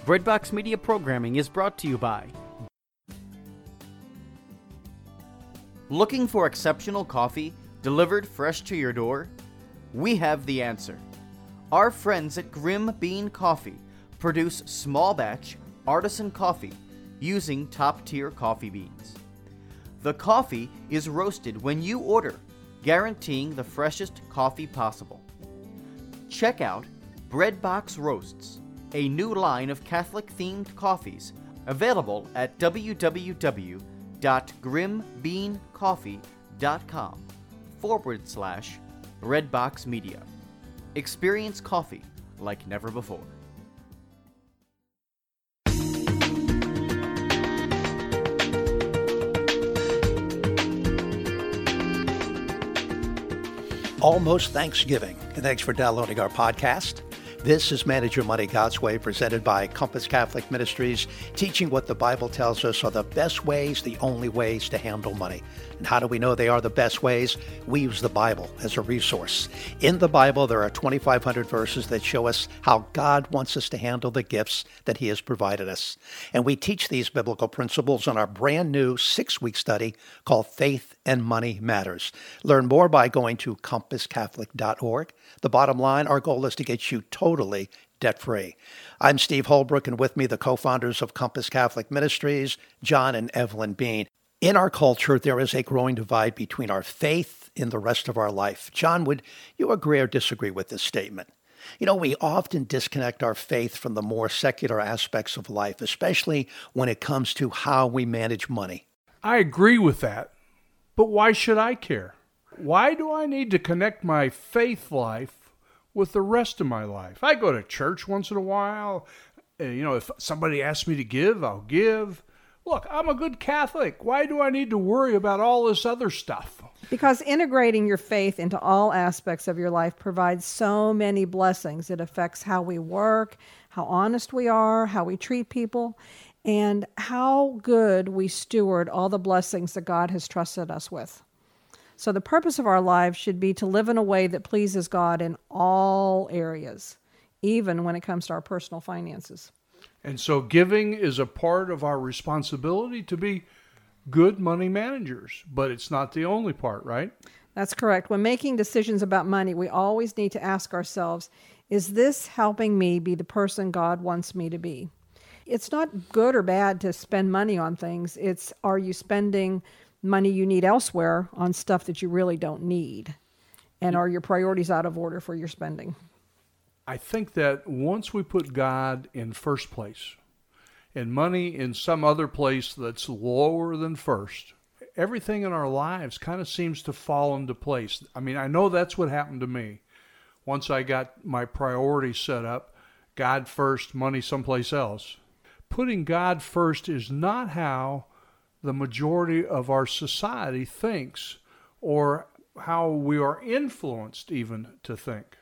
Breadbox Media programming is brought to you by... Looking for exceptional coffee delivered fresh to your door? We have the answer. Our friends at Grim Bean Coffee produce small batch artisan coffee using top-tier coffee beans. The coffee is roasted when you order, guaranteeing the freshest coffee possible. Check out Breadbox Roasts, a new line of Catholic-themed coffees available at www.grimbeancoffee.com/Redbox Media. Experience coffee like never before. Almost Thanksgiving, and thanks for downloading our podcast. This is Manage Your Money God's Way, presented by Compass Catholic Ministries, teaching what the Bible tells us are the best ways, the only ways to handle money. And how do we know they are the best ways? We use the Bible as a resource. In the Bible, there are 2,500 verses that show us how God wants us to handle the gifts that He has provided us. And we teach these biblical principles in our brand new 6-week study called Faith and Money Matters. Learn more by going to compasscatholic.org. The bottom line, our goal is to get you totally debt-free. I'm Steve Holbrook, and with me, the co-founders of Compass Catholic Ministries, John and Evelyn Bean. In our culture, there is a growing divide between our faith and the rest of our life. John, would you agree or disagree with this statement? You know, we often disconnect our faith from the more secular aspects of life, especially when it comes to how we manage money. I agree with that, but why should I care? Why do I need to connect my faith life with the rest of my life? I go to church once in a while. If somebody asks me to give, I'll give. Look, I'm a good Catholic. Why do I need to worry about all this other stuff? Because integrating your faith into all aspects of your life provides so many blessings. It affects how we work, how honest we are, how we treat people, and how good we steward all the blessings that God has trusted us with. So the purpose of our lives should be to live in a way that pleases God in all areas, even when it comes to our personal finances. And so giving is a part of our responsibility to be good money managers, but it's not the only part, right? That's correct. When making decisions about money, we always need to ask ourselves, is this helping me be the person God wants me to be? It's not good or bad to spend money on things. It's, are you spending money you need elsewhere on stuff that you really don't need? And are your priorities out of order for your spending? I think that once we put God in first place and money in some other place that's lower than first, everything in our lives kind of seems to fall into place. I mean, I know that's what happened to me. Once I got my priorities set up, God first, money someplace else. Putting God first is not how the majority of our society thinks, or how we are influenced even to think.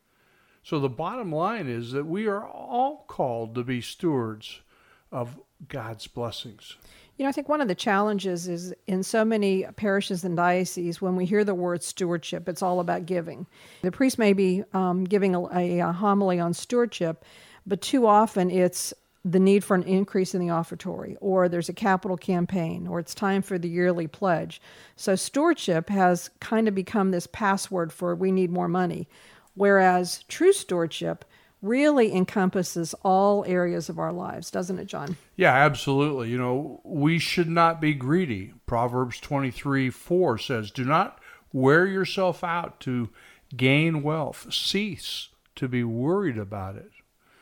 So the bottom line is that we are all called to be stewards of God's blessings. I think one of the challenges is in so many parishes and dioceses, when we hear the word stewardship, it's all about giving. The priest may be giving a homily on stewardship, but too often it's the need for an increase in the offertory, or there's a capital campaign, or it's time for the yearly pledge. So stewardship has kind of become this password for we need more money, whereas true stewardship really encompasses all areas of our lives, doesn't it, John? Yeah, absolutely. We should not be greedy. Proverbs 23:4 says, "Do not wear yourself out to gain wealth. Cease to be worried about it."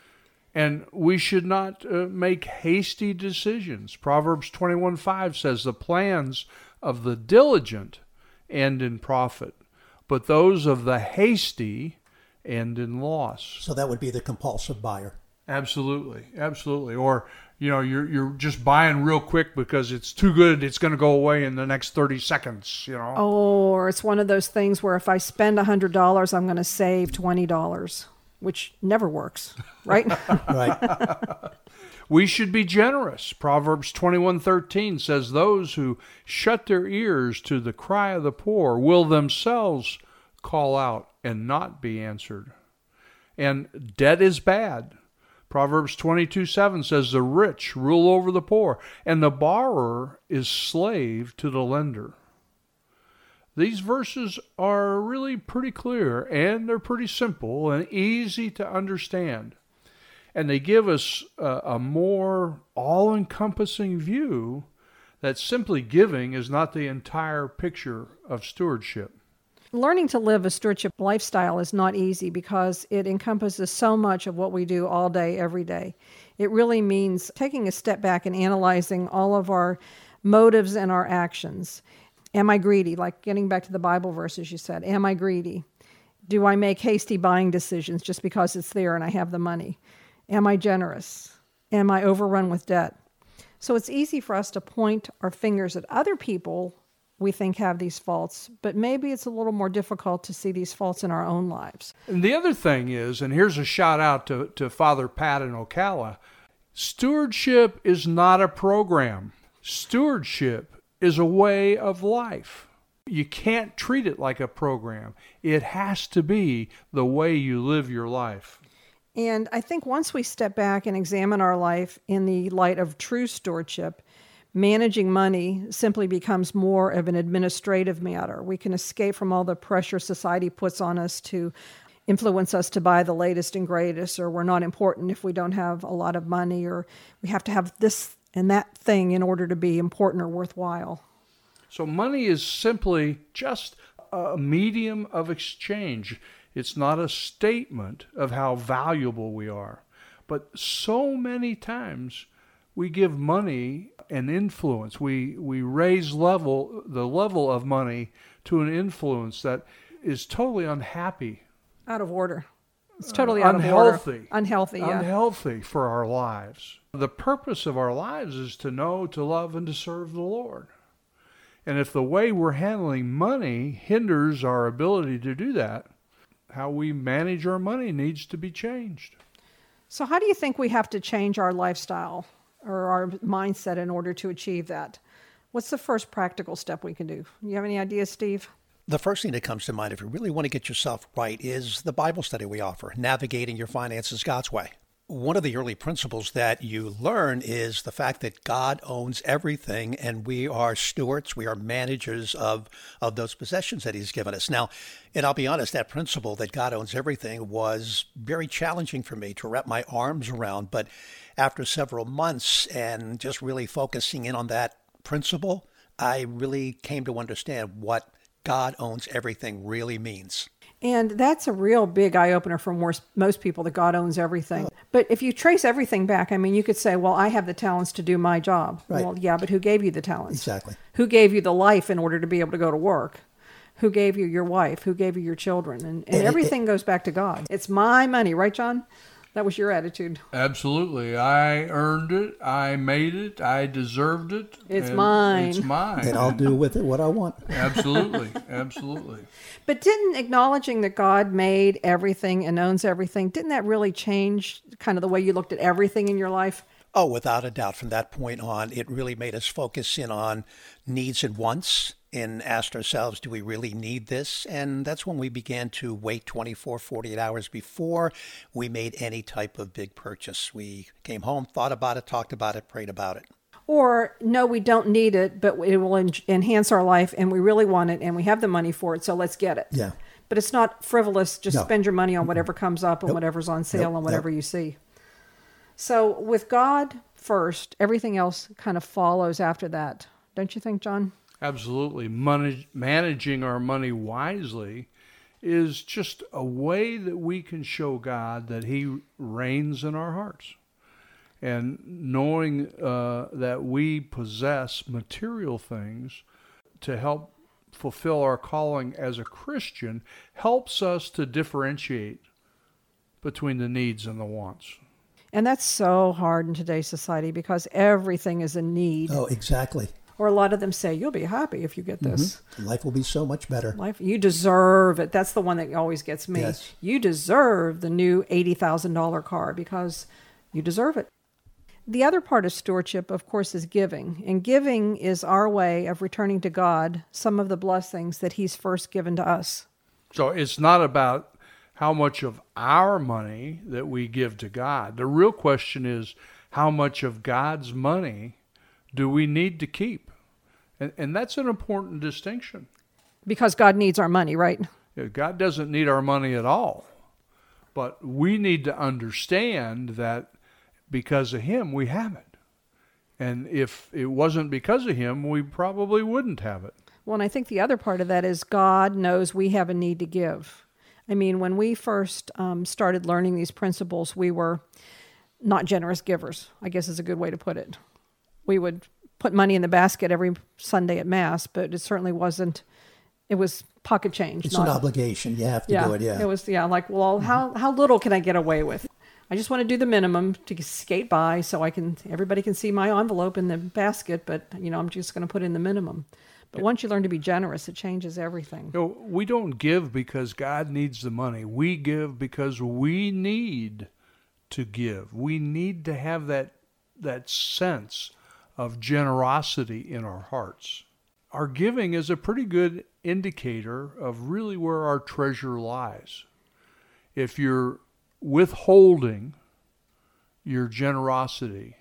And we should not make hasty decisions. Proverbs 21:5 says, "The plans of the diligent end in profit, but those of the hasty end in loss." So that would be the compulsive buyer. Absolutely, absolutely. Or, you're just buying real quick because it's too good, it's going to go away in the next 30 seconds, Or it's one of those things where if I spend $100, I'm going to save $20. Which never works, right? Right. We should be generous. Proverbs 21:13 says, "Those who shut their ears to the cry of the poor will themselves call out and not be answered." And debt is bad. Proverbs 22:7 says, the rich rule over the poor, and the borrower is slave to the lender. These verses are really pretty clear, and they're pretty simple and easy to understand. And they give us a more all-encompassing view that simply giving is not the entire picture of stewardship. Learning to live a stewardship lifestyle is not easy because it encompasses so much of what we do all day, every day. It really means taking a step back and analyzing all of our motives and our actions. Am I greedy? Like getting back to the Bible verses you said. Am I greedy? Do I make hasty buying decisions just because it's there and I have the money? Am I generous? Am I overrun with debt? So it's easy for us to point our fingers at other people we think have these faults, but maybe it's a little more difficult to see these faults in our own lives. And the other thing is, and here's a shout out to Father Pat in Ocala, stewardship is not a program. Stewardship is a way of life. You can't treat it like a program. It has to be the way you live your life. And I think once we step back and examine our life in the light of true stewardship, managing money simply becomes more of an administrative matter. We can escape from all the pressure society puts on us to influence us to buy the latest and greatest, or we're not important if we don't have a lot of money, or we have to have this and that thing in order to be important or worthwhile. So money is simply just a medium of exchange. It's not a statement of how valuable we are. But so many times we give money an influence. We raise the level of money to an influence that is totally unhappy. Out of order. It's totally out of order. Unhealthy, yeah. Unhealthy for our lives. The purpose of our lives is to know, to love, and to serve the Lord. And if the way we're handling money hinders our ability to do that, how we manage our money needs to be changed. So how do you think we have to change our lifestyle or our mindset in order to achieve that? What's the first practical step we can do? You have any ideas, Steve? The first thing that comes to mind if you really want to get yourself right is the Bible study we offer, Navigating Your Finances God's Way. One of the early principles that you learn is the fact that God owns everything and we are stewards, we are managers of those possessions that he's given us. Now, and I'll be honest, that principle that God owns everything was very challenging for me to wrap my arms around. But after several months and just really focusing in on that principle, I really came to understand what God owns everything really means. And that's a real big eye-opener for most people, that God owns everything. But if you trace everything back, I mean, you could say, well, I have the talents to do my job. Right. Well, yeah, but who gave you the talents? Exactly. Who gave you the life in order to be able to go to work? Who gave you your wife? Who gave you your children? And everything goes back to God. It's my money, right, John? That was your attitude. Absolutely. I earned it. I made it. I deserved it. It's mine. It's mine. And I'll do with it what I want. Absolutely. Absolutely. But didn't acknowledging that God made everything and owns everything, didn't that really change kind of the way you looked at everything in your life? Oh, without a doubt. From that point on, it really made us focus in on needs and wants and asked ourselves, do we really need this? And that's when we began to wait 24, 48 hours before we made any type of big purchase. We came home, thought about it, talked about it, prayed about it. Or, no, we don't need it, but it will enhance our life and we really want it and we have the money for it, so let's get it. Yeah. But it's not frivolous, just No. spend your money on whatever comes up and Nope. whatever's on sale Nope. and whatever Nope. you see. So with God first, everything else kind of follows after that. Don't you think, John? Absolutely. Managing our money wisely is just a way that we can show God that he reigns in our hearts. And knowing that we possess material things to help fulfill our calling as a Christian helps us to differentiate between the needs and the wants. And that's so hard in today's society because everything is a need. Oh, exactly. Or a lot of them say, you'll be happy if you get this. Life will be so much better. Life, you deserve it. That's the one that always gets me. Yes. You deserve the new $80,000 car because you deserve it. The other part of stewardship, of course, is giving. And giving is our way of returning to God some of the blessings that he's first given to us. So it's not about how much of our money that we give to God. The real question is, how much of God's money do we need to keep? And that's an important distinction. Because God needs our money, right? God doesn't need our money at all. But we need to understand that because of Him, we have it. And if it wasn't because of Him, we probably wouldn't have it. Well, and I think the other part of that is God knows we have a need to give. I mean, when we first started learning these principles, we were not generous givers, I guess is a good way to put it. We would put money in the basket every Sunday at Mass, but it certainly wasn't, it was pocket change. It's an obligation. You have to do it, yeah. It was, like, well, how little can I get away with? I just want to do the minimum to skate by so everybody can see my envelope in the basket, but, I'm just going to put in the minimum. But once you learn to be generous, it changes everything. We don't give because God needs the money. We give because we need to give. We need to have that sense of generosity in our hearts. Our giving is a pretty good indicator of really where our treasure lies. If you're withholding your generosity,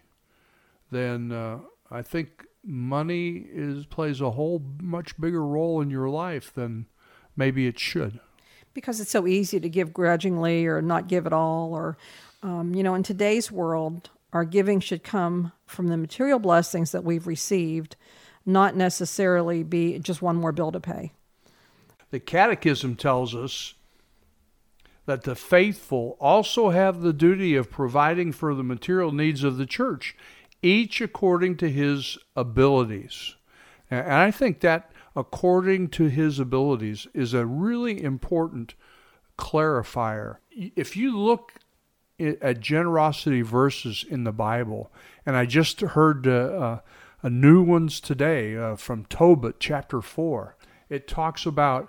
then I think money plays a whole much bigger role in your life than maybe it should. Because it's so easy to give grudgingly or not give at all. Or, in today's world, our giving should come from the material blessings that we've received, not necessarily be just one more bill to pay. The Catechism tells us that the faithful also have the duty of providing for the material needs of the church, each according to his abilities. And I think that according to his abilities is a really important clarifier. If you look at generosity verses in the Bible, and I just heard a new ones today from Tobit chapter 4, it talks about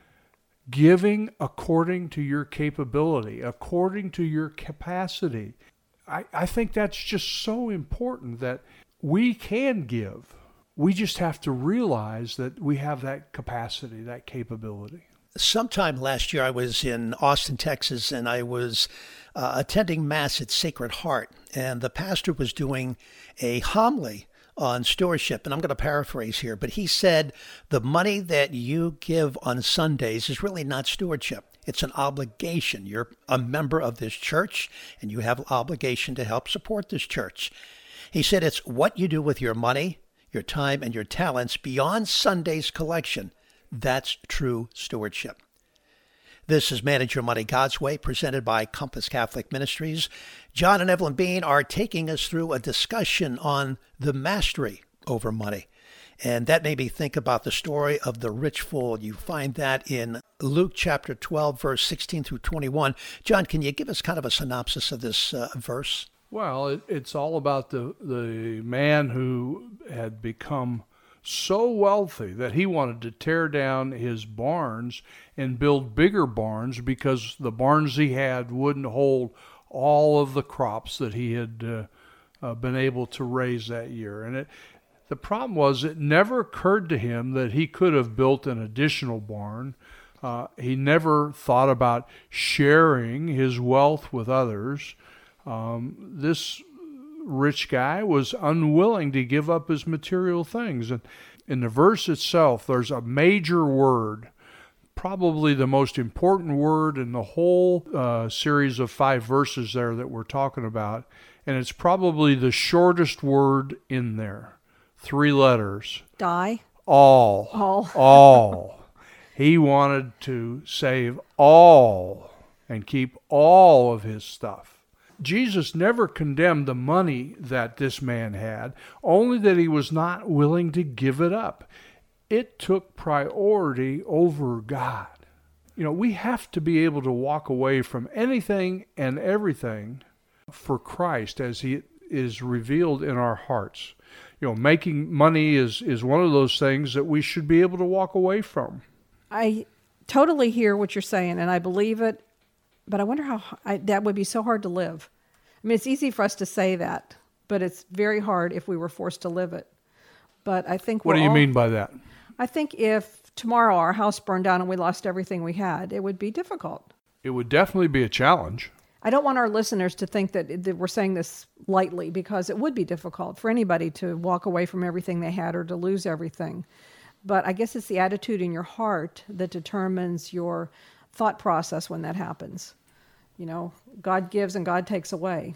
giving according to your capability, according to your capacity. I think that's just so important that we can give. We just have to realize that we have that capacity, that capability. Sometime last year, I was in Austin, Texas, and I was attending Mass at Sacred Heart, and the pastor was doing a homily on stewardship, and I'm going to paraphrase here, but he said, the money that you give on Sundays is really not stewardship. It's an obligation. You're a member of this church, and you have an obligation to help support this church. He said it's what you do with your money, your time, and your talents beyond Sunday's collection. That's true stewardship. This is Manage Your Money God's Way, presented by Compass Catholic Ministries. John and Evelyn Bean are taking us through a discussion on the mastery over money. And that made me think about the story of the rich fool. You find that in Luke chapter 12, verse 16 through 21. John, can you give us kind of a synopsis of this verse? Well, it's all about the man who had become so wealthy that he wanted to tear down his barns and build bigger barns because the barns he had wouldn't hold all of the crops that he had been able to raise that year. And the problem was it never occurred to him that he could have built an additional barn. He never thought about sharing his wealth with others. This rich guy was unwilling to give up his material things. And in the verse itself, there's a major word, probably the most important word in the whole series of 5 verses there that we're talking about. And it's probably the shortest word in there. 3 letters. Die? All. All. He wanted to save all and keep all of his stuff. Jesus never condemned the money that this man had, only that he was not willing to give it up. It took priority over God. We have to be able to walk away from anything and everything for Christ as He is revealed in our hearts. Making money is one of those things that we should be able to walk away from. I totally hear what you're saying, and I believe it. But I wonder how that would be so hard to live. I mean, it's easy for us to say that, but it's very hard if we were forced to live it. But I think What do you mean by that? I think if tomorrow our house burned down and we lost everything we had, it would be difficult. It would definitely be a challenge. I don't want our listeners to think that we're saying this lightly, because it would be difficult for anybody to walk away from everything they had or to lose everything. But I guess it's the attitude in your heart that determines your thought process when that happens. You know, God gives and God takes away.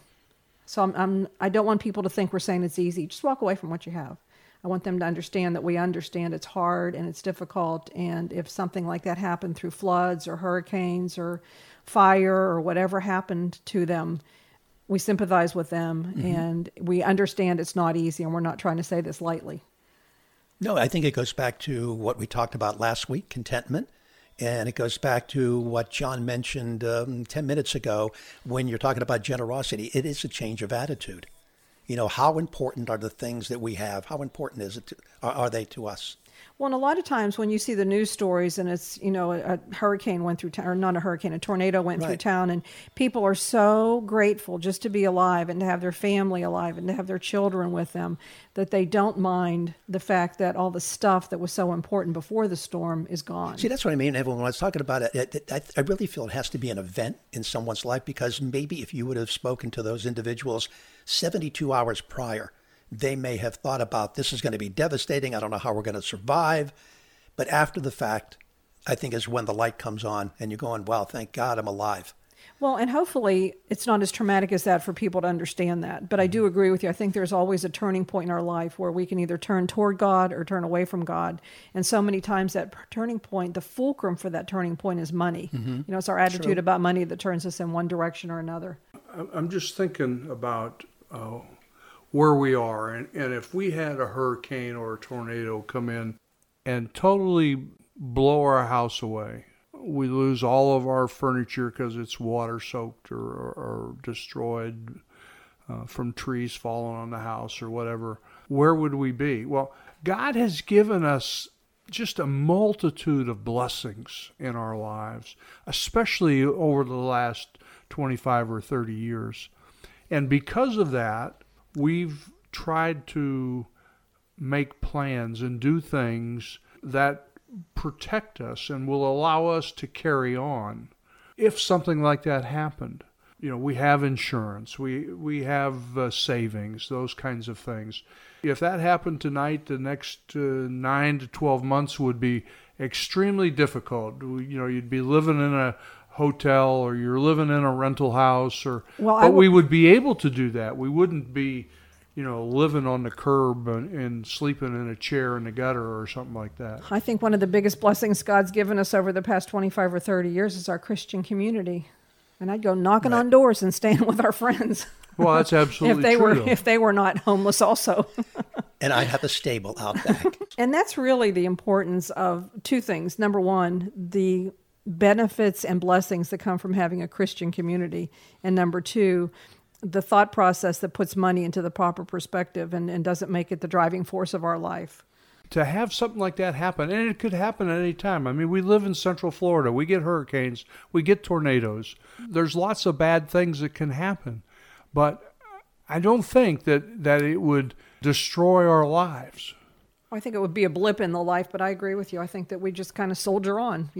So I don't want people to think we're saying it's easy. Just walk away from what you have. I want them to understand that we understand it's hard and it's difficult. And if something like that happened through floods or hurricanes or fire or whatever happened to them, we sympathize with them, and we understand it's not easy, and we're not trying to say this lightly. No, I think it goes back to what we talked about last week, contentment. And it goes back to what John mentioned 10 minutes ago when you're talking about generosity. It is a change of attitude. You know, how important are the things that we have? How important are they to us? Well, and a lot of times when you see the news stories and it's, you know, a hurricane went through town, or not a hurricane, a tornado went through town, and people are so grateful just to be alive and to have their family alive and to have their children with them, that they don't mind the fact that all the stuff that was so important before the storm is gone. See, that's what I mean, Evelyn. When I was talking about it, I really feel it has to be an event in someone's life, because maybe if you would have spoken to those individuals 72 hours prior, they may have thought about, this is going to be devastating. I don't know how we're going to survive. But after the fact, I think is when the light comes on and you're going, wow, thank God I'm alive. Well, and hopefully it's not as traumatic as that for people to understand that. But I do agree with you. I think there's always a turning point in our life where we can either turn toward God or turn away from God. And so many times that turning point, the fulcrum for that turning point is money. You know, it's our attitude about money that turns us in one direction or another. I'm just thinking about where we are, and if we had a hurricane or a tornado come in and totally blow our house away, we lose all of our furniture because it's water soaked or destroyed from trees falling on the house or whatever, where would we be? Well, God has given us just a multitude of blessings in our lives, especially over the last 25 or 30 years. And because of that, we've tried to make plans and do things that protect us and will allow us to carry on if something like that happened. You know, we have insurance, we have savings, those kinds of things. If that happened tonight, the next 9 to 12 months would be extremely difficult. You know, you'd be living in a hotel or you're living in a rental house, but we would be able to do that. We wouldn't be, you know, living on the curb and sleeping in a chair in the gutter or something like that. I think one of the biggest blessings God's given us over the past 25 or 30 years is our Christian community. And I'd go knocking on doors and staying with our friends. Well, that's absolutely true. If they were not homeless also. And I have a stable out back. And that's really the importance of two things. Number one, the benefits and blessings that come from having a Christian community. And number two, the thought process that puts money into the proper perspective and doesn't make it the driving force of our life. To have something like that happen, and it could happen at any time. I mean, we live in Central Florida. We get hurricanes. We get tornadoes. There's lots of bad things that can happen. But I don't think that it would destroy our lives. I think it would be a blip in the life, but I agree with you. I think that we just kind of soldier on.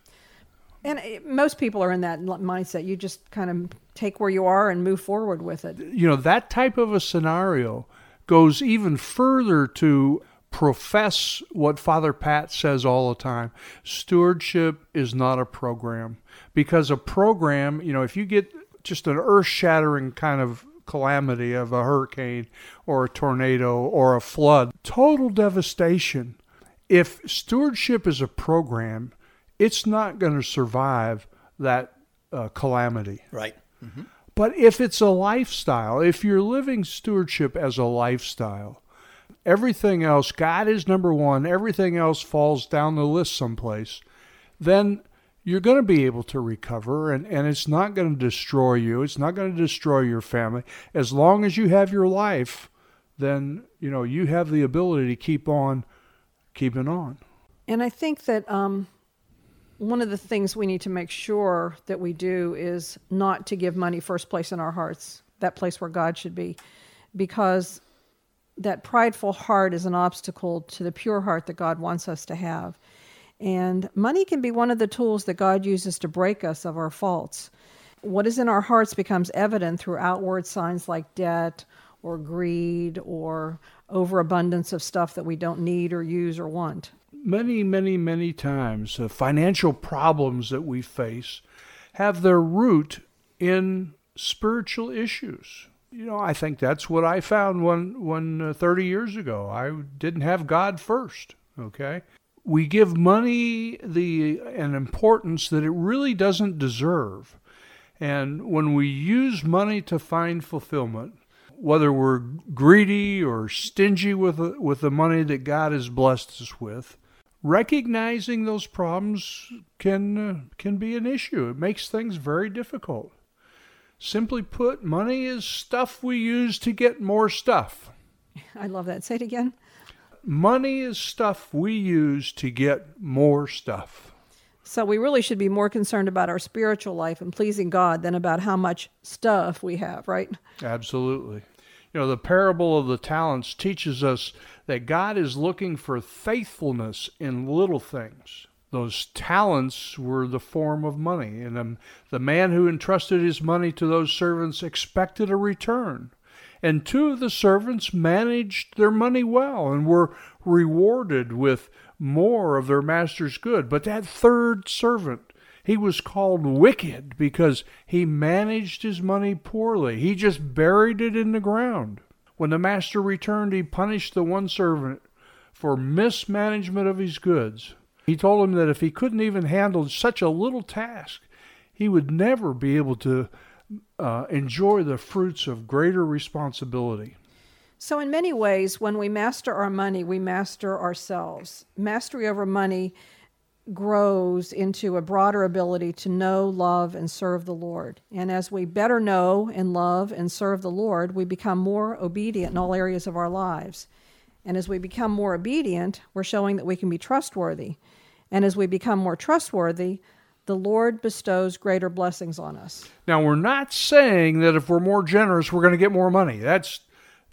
Most people are in that mindset. You just kind of take where you are and move forward with it. You know, that type of a scenario goes even further to profess what Father Pat says all the time. Stewardship is not a program. Because a program, you know, if you get just an earth-shattering kind of calamity of a hurricane or a tornado or a flood, total devastation. If stewardship is a program, it's not going to survive that calamity. Right. Mm-hmm. But if it's a lifestyle, if you're living stewardship as a lifestyle, everything else, God is number one, everything else falls down the list someplace, then you're going to be able to recover, and it's not going to destroy you. It's not going to destroy your family. As long as you have your life, then, you know, you have the ability to keep on keeping on. And I think that one of the things we need to make sure that we do is not to give money first place in our hearts, that place where God should be, because that prideful heart is an obstacle to the pure heart that God wants us to have. And money can be one of the tools that God uses to break us of our faults. What is in our hearts becomes evident through outward signs like debt or greed or overabundance of stuff that we don't need or use or want. Many, many, many times, financial problems that we face have their root in spiritual issues. I think that's what I found when 30 years ago. I didn't have God first, okay? We give money an importance that it really doesn't deserve. And when we use money to find fulfillment, whether we're greedy or stingy with the money that God has blessed us with, recognizing those problems can be an issue. It makes things very difficult. Simply put, money is stuff we use to get more stuff. I love that. Say it again. Money is stuff we use to get more stuff. So we really should be more concerned about our spiritual life and pleasing God than about how much stuff we have, right? Absolutely. The parable of the talents teaches us that God is looking for faithfulness in little things. Those talents were the form of money, and the man who entrusted his money to those servants expected a return. And 2 of the servants managed their money well and were rewarded with more of their master's good. But that 3rd servant, he was called wicked because he managed his money poorly. He just buried it in the ground. When the master returned, he punished the one servant for mismanagement of his goods. He told him that if he couldn't even handle such a little task, he would never be able to enjoy the fruits of greater responsibility. So in many ways, when we master our money, we master ourselves. Mastery over money grows into a broader ability to know, love, and serve the Lord. And as we better know and love and serve the Lord, we become more obedient in all areas of our lives. And as we become more obedient, we're showing that we can be trustworthy. And as we become more trustworthy, the Lord bestows greater blessings on us. Now, we're not saying that if we're more generous, we're going to get more money. That's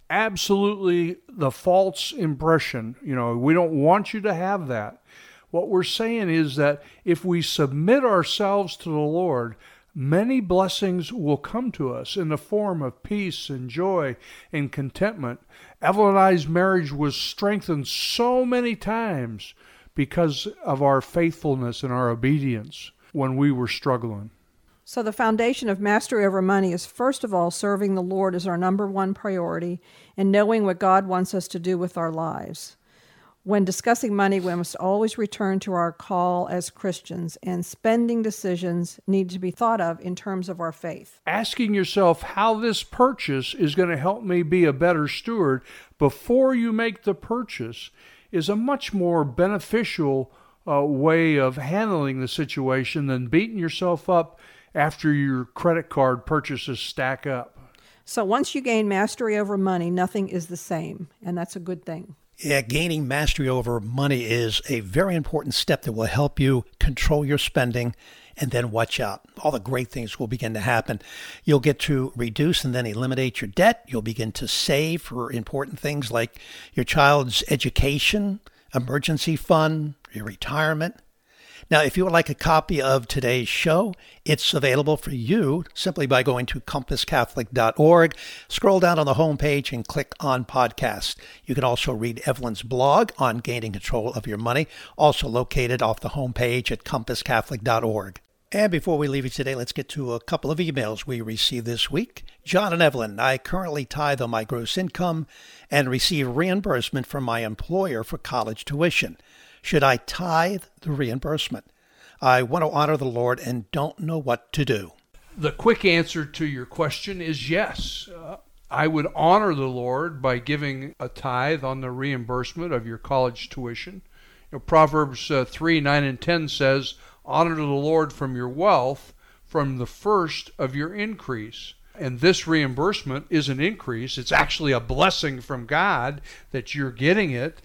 absolutely the false impression. We don't want you to have that. What we're saying is that if we submit ourselves to the Lord, many blessings will come to us in the form of peace and joy and contentment. Evelyn and I's marriage was strengthened so many times because of our faithfulness and our obedience when we were struggling. So the foundation of mastery over money is, first of all, serving the Lord as our number one priority and knowing what God wants us to do with our lives. When discussing money, we must always return to our call as Christians, and spending decisions need to be thought of in terms of our faith. Asking yourself how this purchase is going to help me be a better steward before you make the purchase is a much more beneficial way of handling the situation than beating yourself up after your credit card purchases stack up. So once you gain mastery over money, nothing is the same, and that's a good thing. Yeah, gaining mastery over money is a very important step that will help you control your spending, and then watch out. All the great things will begin to happen. You'll get to reduce and then eliminate your debt. You'll begin to save for important things like your child's education, emergency fund, your retirement. Now, if you would like a copy of today's show, it's available for you simply by going to compasscatholic.org. Scroll down on the homepage and click on podcast. You can also read Evelyn's blog on gaining control of your money, also located off the homepage at compasscatholic.org. And before we leave you today, let's get to a couple of emails we received this week. John and Evelyn, I currently tithe on my gross income and receive reimbursement from my employer for college tuition. Should I tithe the reimbursement? I want to honor the Lord and don't know what to do. The quick answer to your question is yes. I would honor the Lord by giving a tithe on the reimbursement of your college tuition. Proverbs 3, 9, and 10 says, honor the Lord from your wealth, from the first of your increase. And this reimbursement is an increase. It's actually a blessing from God that you're getting it,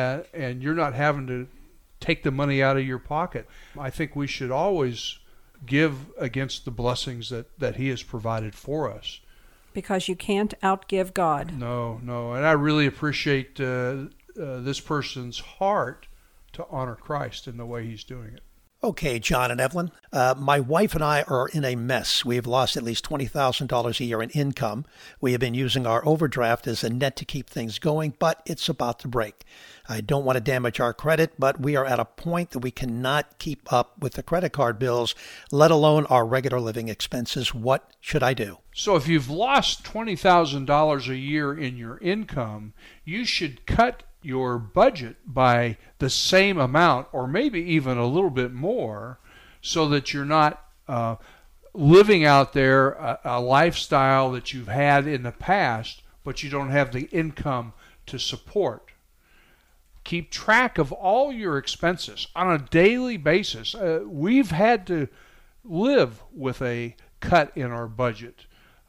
and you're not having to take the money out of your pocket. I think we should always give against the blessings that He has provided for us. Because you can't outgive God. No. And I really appreciate this person's heart to honor Christ in the way he's doing it. Okay, John and Evelyn, my wife and I are in a mess. We have lost at least $20,000 a year in income. We have been using our overdraft as a net to keep things going, but it's about to break. I don't want to damage our credit, but we are at a point that we cannot keep up with the credit card bills, let alone our regular living expenses. What should I do? So if you've lost $20,000 a year in your income, you should cut your budget by the same amount or maybe even a little bit more so that you're not living out there a lifestyle that you've had in the past, but you don't have the income to support. Keep track of all your expenses on a daily basis. We've had to live with a cut in our budget,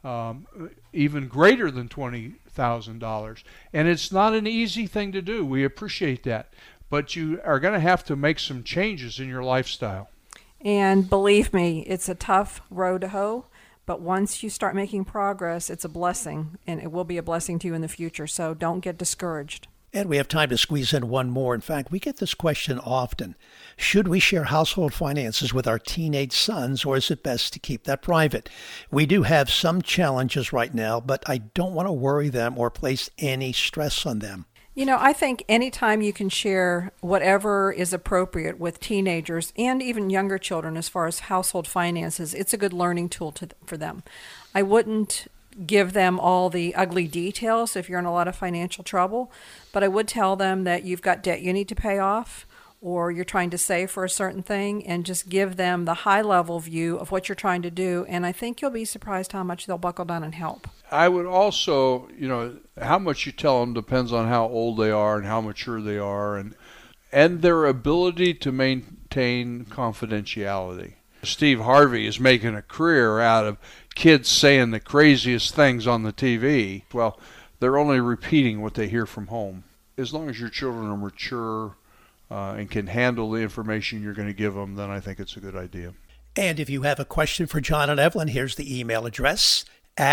even greater than $20,000. And it's not an easy thing to do. We appreciate that. But you are going to have to make some changes in your lifestyle. And believe me, it's a tough road to hoe. But once you start making progress, it's a blessing. And it will be a blessing to you in the future. So don't get discouraged. And we have time to squeeze in one more. In fact, we get this question often. Should we share household finances with our teenage sons, or is it best to keep that private? We do have some challenges right now, but I don't want to worry them or place any stress on them. You know, I think anytime you can share whatever is appropriate with teenagers and even younger children as far as household finances, it's a good learning tool for them. I wouldn't give them all the ugly details if you're in a lot of financial trouble, but I would tell them that you've got debt you need to pay off, or you're trying to save for a certain thing, and just give them the high level view of what you're trying to do. And I think you'll be surprised how much they'll buckle down and help. I would also, how much you tell them depends on how old they are and how mature they are and their ability to maintain confidentiality. Steve Harvey is making a career out of kids saying the craziest things on the TV. Well, they're only repeating what they hear from home. As long as your children are mature and can handle the information you're going to give them, then I think it's a good idea. And if you have a question for John and Evelyn, here's the email address,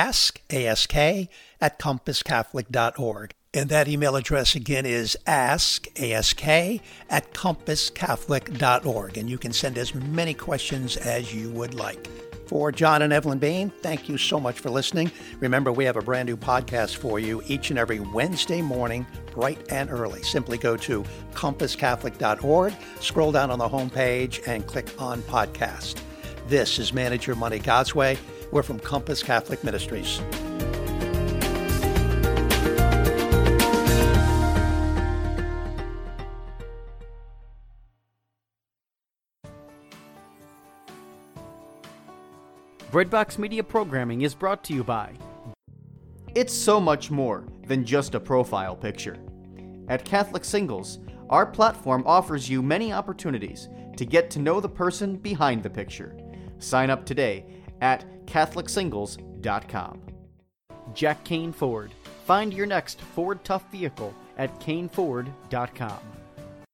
ask@compasscatholic.org. And that email address again is ask@compasscatholic.org. And you can send as many questions as you would like. For John and Evelyn Bain, thank you so much for listening. Remember, we have a brand new podcast for you each and every Wednesday morning, bright and early. Simply go to compasscatholic.org, scroll down on the homepage, and click on podcast. This is Manage Your Money God's Way. We're from Compass Catholic Ministries. Breadbox Media programming is brought to you by. It's so much more than just a profile picture. At Catholic Singles, our platform offers you many opportunities to get to know the person behind the picture. Sign up today at CatholicSingles.com. Jack Kane Ford. Find your next Ford Tough vehicle at CaneFord.com.